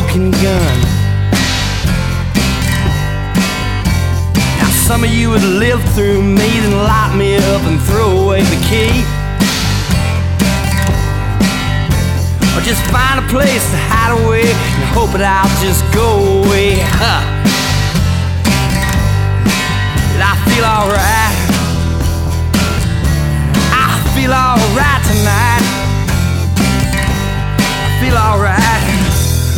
smoking gun. Now some of you would live through me, then lock me up and throw away the key, or just find a place to hide away and hope that I'll just go away. Did I feel alright?